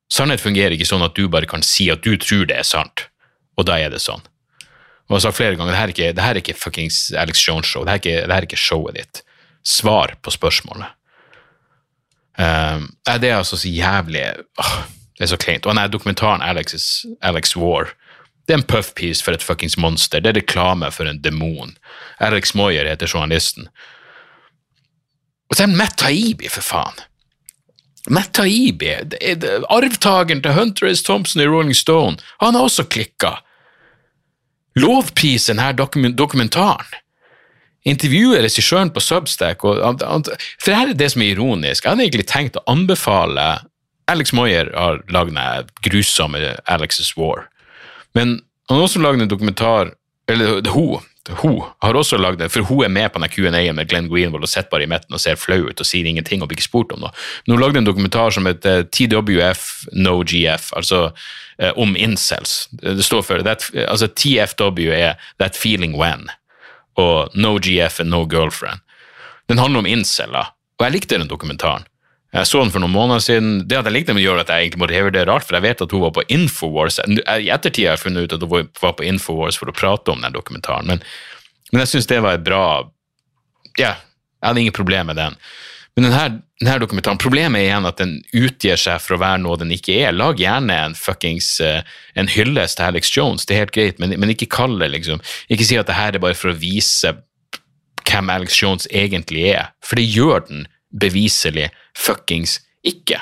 Sannhet fungerer ikke sånn at du bare kan si at du tror det er sant, og da er det sånn. Og jeg har sagt flere ganger, det her er ikke, det her er ikke fuckings Alex Jones show, det her er ikke, det her er ikke showet ditt. Svar på spørsmålet. Um, det er altså så jævlig, åh, det er så kleint. Og denne dokumentaren Alex's, Alex War, det er en puff piece for et fuckings monster, det er reklame for en demon. Alex Moyer heter journalisten. Og så er det Matt Taibbi, for faen. Matt Taibbi, arvtageren til Hunter S. Thompson i Rolling Stone, han har også klikket. Lovpris denne dokumentaren. Intervjuer regissøren på Substack. Og, for det her er det som er ironisk. Jeg hadde egentlig tenkt å anbefale Alex Moyer har laget en grusomme Alex's War. Men han har også laget en dokumentar, eller hun, hun har også laget det, for hun er med på denne Q and A med Glenn Greenwald og sitter bare i midten og ser flau ut og sier ingenting og blir ikke spurt om noe. Men hun lagde en dokumentar som heter T W F No G F, altså eh, om incels. Det står for, that, altså T F W er That Feeling When, og No G F er No Girlfriend. Den handler om inceler, og jeg likte den dokumentaren. Jeg så den for noen måneder siden. Det at jeg likte den gjør at jeg egentlig må revurdere rart, for jeg vet at hun var på Infowars. I ettertid har jeg funnet ut at hun var på Infowars for å prate om den dokumentaren, men, men jeg synes det var et bra, ja, jeg hadde ingen problem med den. Men denne, denne dokumentaren, problemet er igjen at den utgir seg for å være noe den ikke er. Lag gjerne en fuckings, uh, en hyllest til Alex Jones, det er helt greit, men, men ikke kall det liksom, ikke si at det her er bare for å vise hvem Alex Jones egentlig er, for det gjør den beviselig fuckings ikke.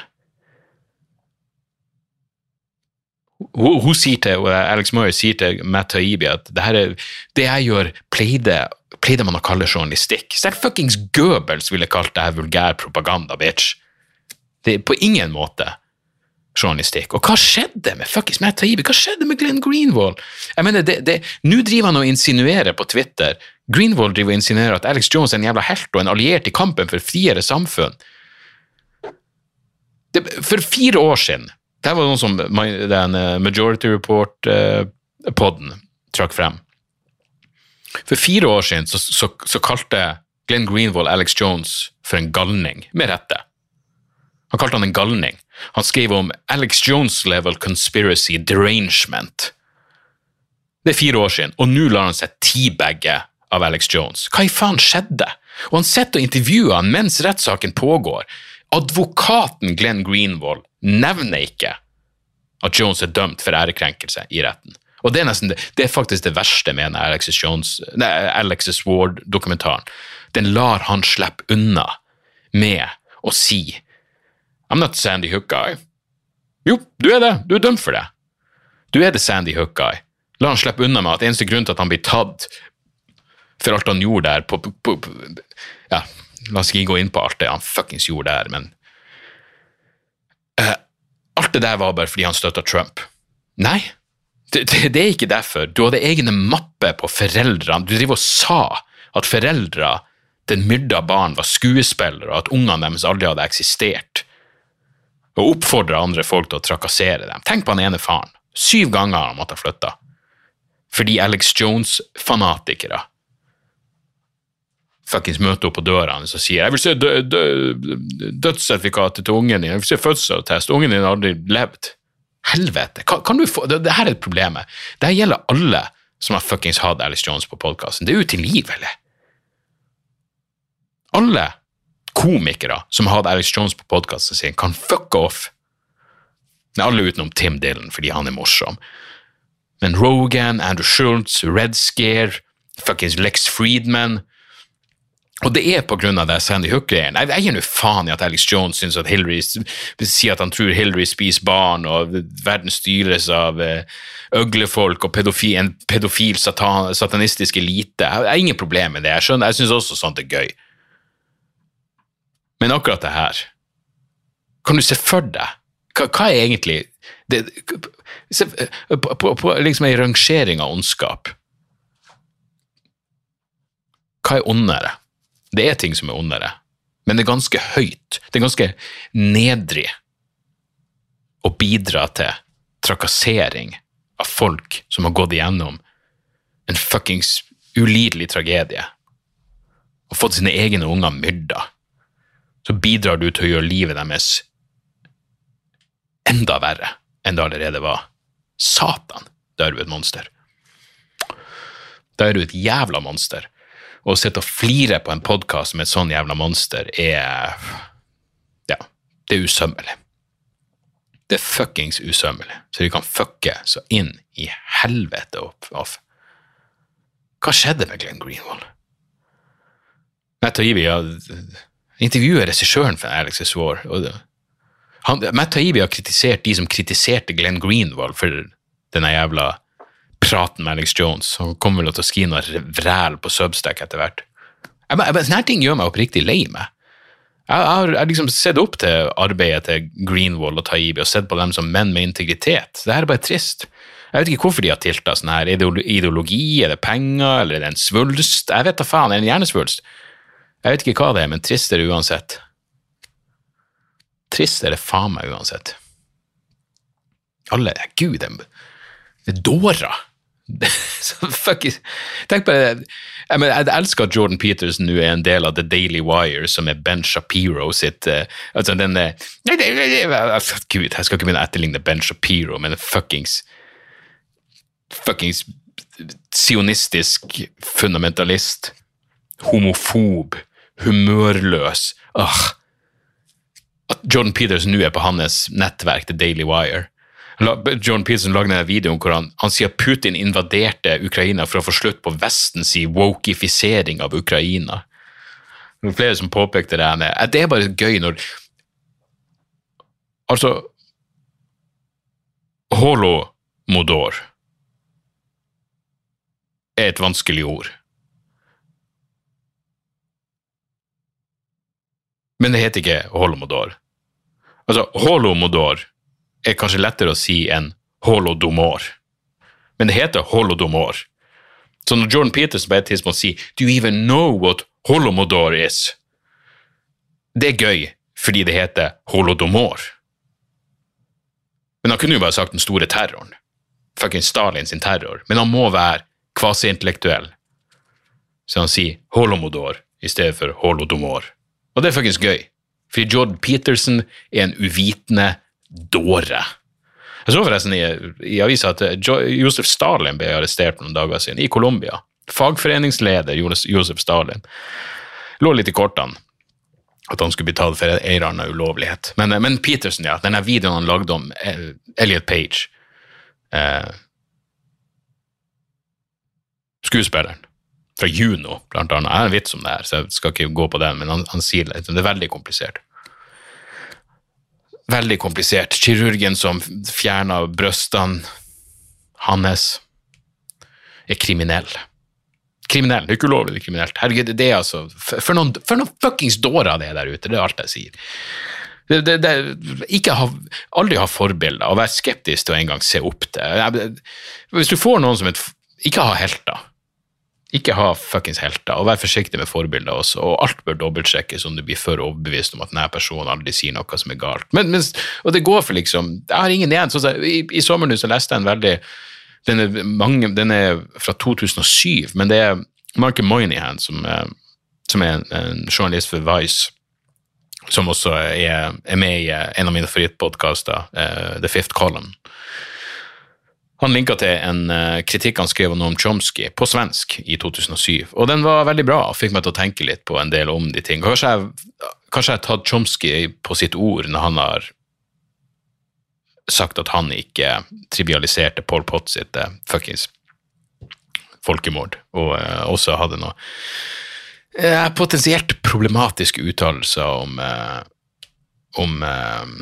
Hun, hun sier til, Alex Moyer sier til Matt Taibbi at det her er, det jeg gjør pleide, pleide man å kalle journalistikk. Selv fuckings Goebbels ville kalt det her vulgær propaganda, bitch. Det er på ingen måte journalistikk. Og hva skjedde med fuckings Matt Taibbi? Hva skjedde med Glenn Greenwald? Jeg mener, det, det, nå driver han og insinuerer på Twitter. Greenwald driver og insinuerer at Alex Jones er en jævla helt og en alliert i kampen for friere samfunn. Det, for fire år siden, det var noe som den Majority Report-podden uh, trakk frem. For fire år siden så, så, så kalte Glenn Greenwald Alex Jones for en galning, med rette. Han kalte han en galning. Han skrev om Alex Jones-level conspiracy derangement. Det er fire år siden, og nå lar han seg teabagge av Alex Jones. Hva i faen skjedde? Og han sitter og intervjuer han mens rettssaken pågår. Advokaten Glenn Greenwald nevner ikke at Jones er dømt for ærekrenkelse i retten. Og det er nesten det, det er faktisk det verste med Alex's Jones, nei, Alex's Ward-dokumentaren. Den lar han slippe unna med å si I'm not Sandy Hook guy. Jo, du er det. Du er dømt for det. Du er det Sandy Hook guy. La han slippe unna med at eneste grunn til at han blir tatt for alt han gjorde der på, på, på, ja, la oss ikke gå inn på alt det han fuckings gjorde der, men uh, alt det der var bare fordi han støttet Trump. Nei, det, det, det er ikke derfor. Du hadde egne mappe på foreldrene. Du driver og sa at foreldre den myrda barn var skuespillere, og at ungene deres aldri hadde eksistert, og oppfordret andre folk til å trakassere dem. Tenk på han ene faren. Syv ganger har han måttet flytte. Fordi Alex Jones-fanatikere fuckings møter opp på døra hans og sier jeg vil se dø, dø, dødssertifikatet til ungen din, jeg vil se fødselstest, ungen din har aldri levd. Helvete, kan, kan du få, det, det her er et problem. Det her gjelder alle som har fuckings hatt Alex Jones på podcasten. Det er utilgivelig. Alle komikere som har hatt Alex Jones på podcasten sin kan fuck off. Det er alle utenom Tim Dillon, fordi han er morsom. Men Rogan, Andrew Schultz, Red Scare, fuckings Lex Friedman, og det er på grunn av det Sandy Hook-greien. Jeg, jeg gir nå faen i at Alex Jones synes at Hillary, sier at han tror Hillary spiser barn, og verden styres av uh, øglefolk og pedofil, en pedofil satan, satanistisk elite. Jeg har ingen problem med det. Jeg skjønner, jeg synes også sånt er gøy. Men akkurat det her, kan du se for deg, hva, hva er egentlig, det, se, på, på, på liksom en rangering av ondskap, hva er ondere? Det er ting som er ondere, men det er ganske høyt, det er ganske nedrig å bidra til trakassering av folk som har gått igjennom en fuckings ulidelig tragedie og fått sine egne unger myrda. Så bidrar du til å gjøre livet deres enda verre enn det allerede var. Satan, da er du et monster. Da er du et jævla monster. Og å sitte og flire på en podcast med et sånn jævla monster er, ja, det er usømmelig. Det er fuckings usømmelig. Så de kan fucke så inn i helvete opp av. Hva skjedde med Glenn Greenwald? Matt Taibbi har intervjuet regissøren for Alex is War, og det, han, Matt Taibbi har kritisert de som kritiserte Glenn Greenwald for denne jævla praten med Alex Jones. Han kommer vel til å skrive noe vræl på Substack etter hvert. Jeg, jeg, sånne her ting gjør meg oppriktig lei meg. Jeg, jeg har jeg liksom sett opp til arbeidet til Greenwald og Taibbi og sett på dem som menn med integritet. Det her er bare trist. Jeg vet ikke hvorfor de har tiltet sånn her. Ideologi, er det penger, eller er det en svulst? Jeg vet da faen, er det en hjernesvulst? Jeg vet ikke hva det er, men trist er det uansett. Trist er det faen meg uansett. Alle, gud, det er dårer. Så fuck it. Tenk på det. Jeg, mener, jeg elsker at Jordan Peterson nå er en del av The Daily Wire, som er Ben Shapiro sitt, uh, altså den uh, gud, jeg skal ikke begynne å etterligne Ben Shapiro, men fuckings fuckings sionistisk fundamentalist, homofob, humørløs. Åh. At Jordan Peterson nå er på hans nettverk, The Daily Wire. Jordan Peterson lagde en video hvor han, han sier at Putin invaderte Ukraina for å få slutt på vestens wokifisering av Ukraina. Det er flere som påpekte det her. Det er bare gøy når altså Holodomor er et vanskelig ord. Men det heter ikke Holodomor. Altså, Holodomor er kanskje lettere å si enn Holodomor. Men det heter Holodomor. Så når Jordan Peterson på et tidspunkt sier «Do you even know what Holodomor is?» Det er gøy, fordi det heter Holodomor. Men han kunne jo bare sagt den store terroren. Fucking Stalin sin terror. Men han må være kvasi-intellektuell. Så han sier Holodomor i stedet for Holodomor. Og det er faktisk gøy. Fordi Jordan Peterson er en uvitende dåre. Jeg så forresten i, i avisa at Josef Stalin ble arrestert noen dager siden i Colombia. Fagforeningsleder Josef Stalin. Lå litt i kortene at han skulle bli tatt for eieren av ulovlighet. Men, men Peterson, ja, denne videoen han lagde om Elliot Page, eh, skuespilleren fra Juno, blant annet. Jeg har en vits om det her, så jeg skal ikke gå på den, men han, han sier det, det er veldig komplisert. Veldig komplisert. Kirurgen som fjerner brøstene hans er kriminell. Kriminell, det er ikke ulovlig, det er kriminelt. Herregud, det er altså, for, for, noen, for noen fuckings dårer det der ute, det er alt jeg sier. Det, det, det, ikke ha, aldri ha forbilder, og være skeptisk til å en gang se opp det. Hvis du får noen som et, ikke ha helter, ikke ha fuckings helter, og vær forsiktig med forbilder også, og alt bør dobbeltsjekkes om du blir for overbevist om at denne personen aldri sier noe som er galt. Men, men, og det går for liksom, jeg har ingen igjen, så i, i sommer nå så leste jeg en veldig, den er, mange, den er fra to tusen og syv, men det er Michael Moynihan, som, som er en, en journalist for Vice, som også er, er med i en av mine favorittpodcaster, uh, The Fifth Column. Han linket til en uh, kritikk han skrev om Noam Chomsky på svensk i to tusen og syv, og den var veldig bra og fikk meg til å tenke litt på en del om de ting. Kanskje jeg, kanskje jeg har tatt Chomsky på sitt ord når han har sagt at han ikke trivialiserte Pol Pot sitt uh, fuckings folkemord, og uh, også hadde noe uh, potensielt problematiske uttalelser om uh, om uh,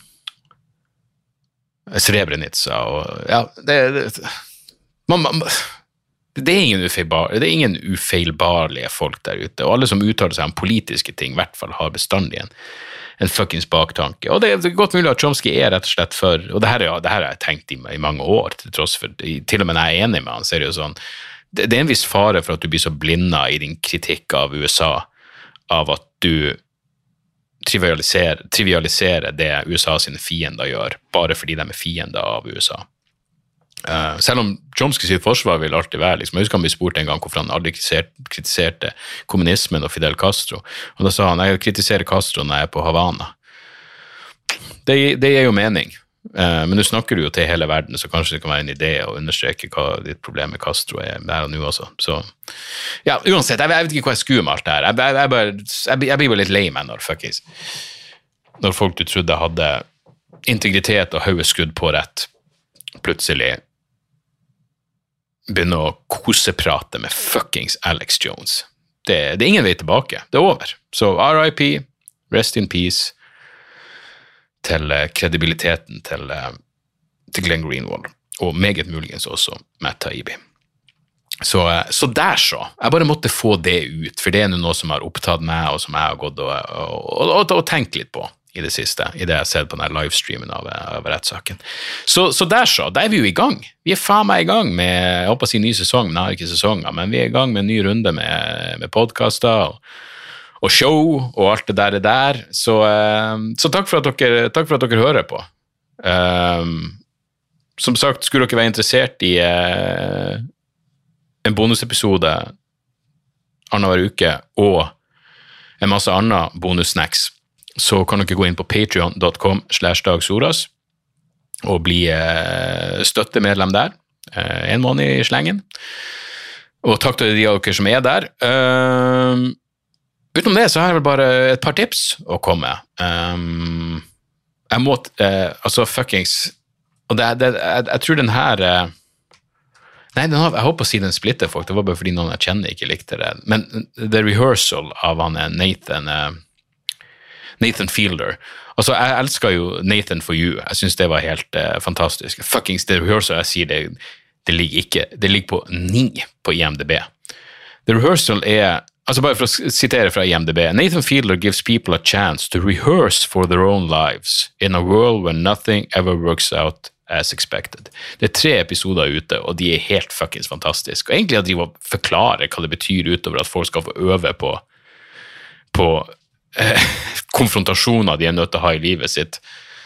Srebrenica, og ja, det, det, man, man, det, er ingen ufeilbar, det er ingen ufeilbarlige folk der ute, og alle som uttaler seg om politiske ting, i hvert fall har bestandig en, en fuckings baktanke, og det er godt mulig at Chomsky er rett og slett for, og det her, ja, det her har jeg tenkt i, i mange år, til tross for, til og med når jeg er enig med han, så er det jo sånn, det, det er en viss fare for at du blir så blinda i din kritikk av U S A, av at du trivialisere, trivialisere det U S A sine fiender gjør, bare fordi de er fiender av U S A. Uh, selv om Chomsky sitt forsvar vil alltid være, liksom, jeg husker han ble spurt en gang hvorfor han aldri kritiserte, kritiserte kommunismen og Fidel Castro, og da sa han, jeg kritiserer Castro når jeg er på Havana. Det, det gir jo mening, Uh, men nå snakker du jo til hele verden, så kanskje det kan være en idé å understreke hva ditt problem med Castro er der og nå også. Så, ja, uansett, jeg, jeg vet ikke hva jeg skuer med alt det her. Jeg, jeg, jeg, bare, jeg, jeg blir bare litt lei meg når, fuckings, når folk du trodde hadde integritet og høye skudd på rett, plutselig begynner å koseprate med fuckings Alex Jones. Det, det er ingen vei tilbake. Det er over. Så R I P, rest in peace, til kredibiliteten til, til Glenn Greenwald, og meget muligens også Matt Taibbi. Så, så der så, jeg bare måtte få det ut, for det er noe som har opptatt meg, og som jeg har gått og, og, og, og tenkt litt på i det siste, i det jeg har sett på denne livestreamen av, av rettssaken. Så, så der så, da er vi jo i gang. Vi er faen meg i gang med, jeg håper å si ny sesong, men jeg har ikke sesonger, men vi er i gang med en ny runde med, med podcaster, og og show, og alt det der er der. Så, uh, så takk, for at dere, takk for at dere hører på. Um, som sagt, skulle dere være interessert i uh, en bonusepisode annenhver uke, og en masse andre bonussnacks, så kan dere gå inn på patreon dot com slash dagsoras og bli uh, støttemedlem der. Uh, en måned i slengen. Og takk til de av dere som er der. Uh, Utenom det så har jeg vel bare et par tips å komme. Um, jeg må, uh, altså fuckings, og det, det, jeg, jeg tror den her, uh, nei, den har, jeg håper å si den splitter folk, det var bare fordi noen jeg kjenner ikke likte det, men The Rehearsal av han Nathan, uh, Nathan Fielder, altså jeg elsker jo Nathan For You, jeg synes det var helt uh, fantastisk. Fuckings The Rehearsal, jeg sier det, det ligger ikke, det ligger på ni på I M D B. The Rehearsal er, altså bare for å sitere fra I M D B, Nathan Fielder gives people a chance to rehearse for their own lives in a world where nothing ever works out as expected. Det er tre episoder ute, og de er helt fuckings fantastiske. Og egentlig at de må forklare hva det betyr utover at folk skal få øve på, på eh, konfrontasjoner de er nødt til å ha i livet sitt.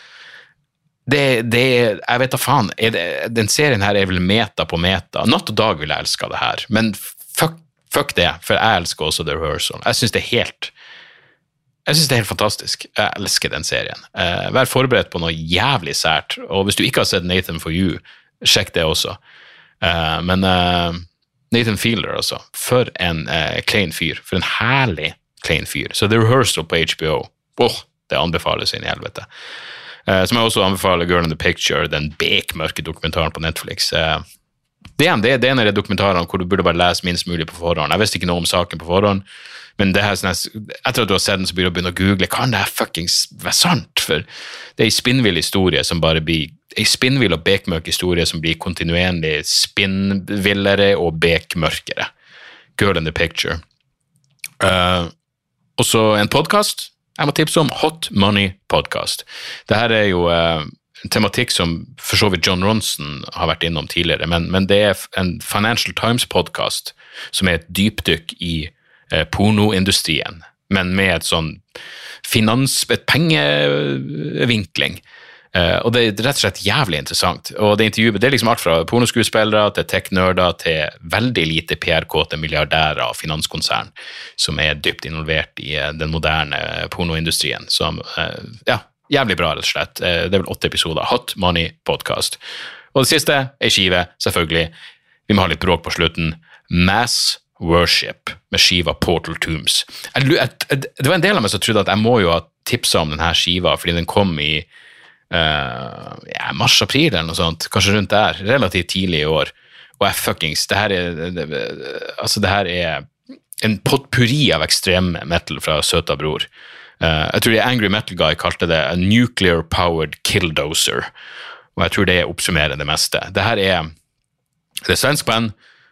Det, det jeg vet da faen, er det, den serien her er vel meta på meta. Natt og dag vil jeg elske det her, men fuck Fuck det, for jeg elsker også The Rehearsal. Jeg synes det er helt, jeg synes det er helt fantastisk. Jeg elsker den serien. Uh, vær forberedt på noe jævlig sært, og hvis du ikke har sett Nathan For You, sjekk det også. Uh, men uh, Nathan Fielder altså, for en uh, klein fyr, for en herlig klein fyr. Så The Rehearsal på H B O, oh, det anbefales inn i helvete. Uh, som jeg også anbefaler Girl in the Picture, den bekmørke dokumentaren på Netflix. Uh, Det er, det, det er en av de dokumentarene hvor du burde bare lese minst mulig på forhånd. Jeg visste ikke noe om saken på forhånd, men det her, etter at du har sett den, så blir du begynne å google, kan det her fuckings være sant? For det er en spinnvill historie som bare blir, en spinnvill og bekmørk historie som blir kontinuerlig spinnvillere og bekmørkere. Girl in the Picture. Uh, og så en podcast, jeg må tipse om Hot Money Podcast. Det her er jo... Uh, en tematikk som for så vidt John Ronson har vært innom tidligere, men, men det er en Financial Times-podcast som er et dypdykk i eh, pornoindustrien, men med et sånn finans, et pengevinkling. Eh, og det er rett og slett jævlig interessant. Og det intervjuet, det er liksom alt fra pornoskuespillere til tech-nerder til veldig lite P R-kåte milliardærer og finanskonsern som er dypt involvert i eh, den moderne pornoindustrien. Som, eh, ja, jævlig bra, rett og slett. Det er vel åtte episoder. Hot Money Podcast. Og det siste er skive, selvfølgelig. Vi må ha litt bråk på slutten. Mass Worship med skiva Portal Tombs. Jeg, jeg, det var en del av meg som trodde at jeg må jo ha tipset om denne skiva, fordi den kom i uh, ja, mars-april eller noe sånt, kanskje rundt der, relativt tidlig i år. Og jeg fuckings, det her er, det, altså det her er en potpurri av ekstrem metal fra søta bror. Uh, jeg tror det Angry Metal Guy kalte det a nuclear-powered killdozer, og jeg tror det oppsummerer det meste. Det her er, det er svensk band,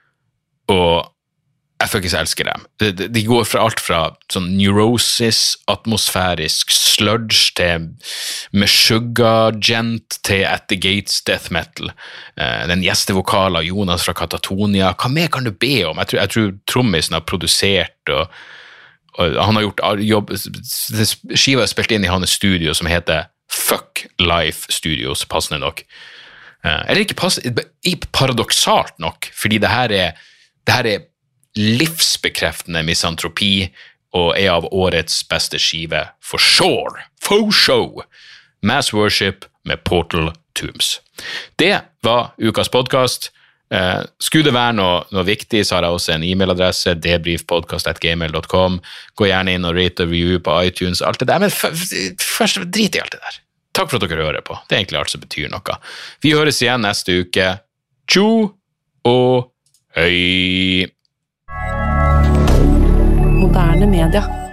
og jeg faktisk elsker dem. De, de, de går fra alt fra sånn neurosis, atmosfærisk sludge, til Meshuggah gent, til At the Gates death metal. Uh, den gjestevokalen av Jonas fra Katatonia. Hva mer kan du be om? Jeg tror, jeg tror trommisen har produsert, og han har gjort jobb, skiva er spilt inn i hans studio som heter Fuck Life Studios, passende nok. Eller ikke passende, paradoksalt nok, fordi det her er, det her er livsbekreftende misantropi og er av årets beste skive for sure, for show. Mass Worship med Portal Tombs. Det var ukas podcast. Eh, skulle det være noe, noe viktig, så har jeg også en e-mailadresse, debriefpodcast at gmail dot com. Gå gjerne inn og rate og review på iTunes, alt det der, men først drit i alt det der. Takk for at dere hører på. Det er egentlig alt som betyr noe. Vi høres igjen neste uke. Tjo og hei! Moderne media.